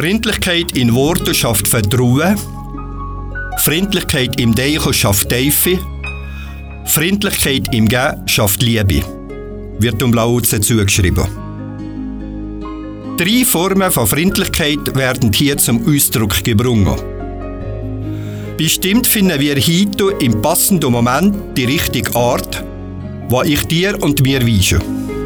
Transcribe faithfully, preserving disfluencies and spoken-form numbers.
Freundlichkeit in Worten schafft Vertrauen. Freundlichkeit im Denken schafft Tiefe. Freundlichkeit im Geben schafft Liebe. Wird um Lao Tse zugeschrieben. Drei Formen von Freundlichkeit werden hier zum Ausdruck gebracht. Bestimmt finden wir heute im passenden Moment die richtige Art, was ich dir und mir weise.